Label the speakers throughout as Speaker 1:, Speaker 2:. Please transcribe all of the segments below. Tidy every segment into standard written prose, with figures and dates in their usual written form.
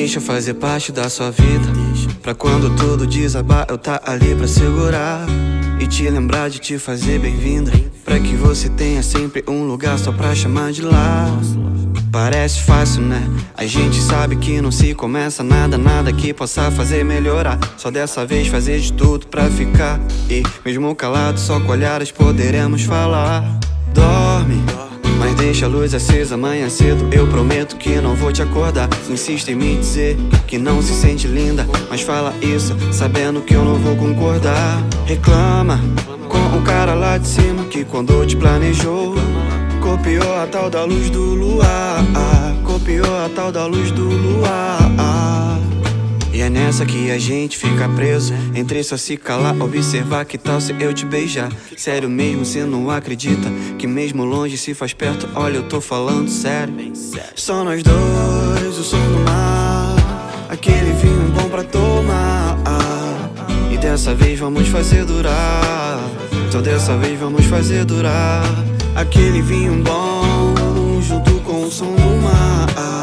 Speaker 1: Deixa eu fazer parte da sua vida, pra quando tudo desabar eu tá ali pra segurar e te lembrar de te fazer bem-vinda, pra que você tenha sempre um lugar só pra chamar de lá. Parece fácil, né? A gente sabe que não se começa nada que possa fazer melhorar. Só dessa vez fazer de tudo pra ficar, e mesmo calado só com olhares poderemos falar. Dorme, mas deixa a luz acesa amanhã cedo. Eu prometo que não vou te acordar. Insiste em me dizer que não se sente linda, mas fala isso sabendo que eu não vou concordar. Reclama com o cara lá de cima que quando te planejou copiou a tal da luz do luar, copiou a tal da luz do luar. E é nessa que a gente fica preso, entre só se calar, observar. Que tal se eu te beijar? Sério mesmo, cê não acredita que mesmo longe se faz perto? Olha, eu tô falando sério. Só nós dois, o som do mar, aquele vinho bom pra tomar. E dessa vez vamos fazer durar, só dessa vez vamos fazer durar. Aquele vinho bom junto com o som do mar.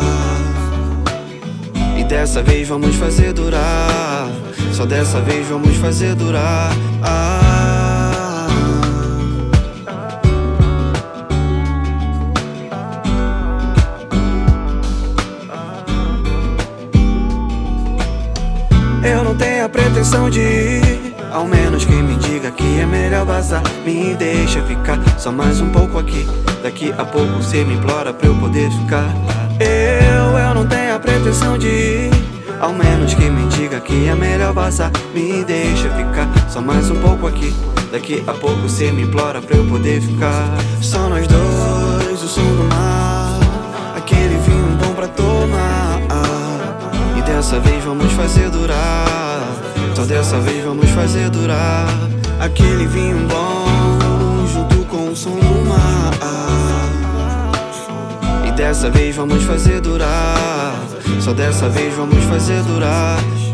Speaker 1: E dessa vez vamos fazer durar, só dessa vez vamos fazer durar. Eu não tenho a pretensão de ir, ao menos quem me diga que é melhor vazar. Me deixa ficar só mais um pouco aqui, daqui a pouco você me implora pra eu poder ficar. Eu não tenho a pretensão de ir, ao menos quem me diga que é melhor vazar. Me deixa ficar só mais um pouco aqui, daqui a pouco você me implora pra eu poder ficar. Só nós dois, o som do mar, aquele vinho bom pra tomar. E dessa vez vamos fazer durar, só dessa vez vamos fazer durar. Aquele vinho bom junto com o som do mar. E dessa vez vamos fazer durar, só dessa vez vamos fazer durar.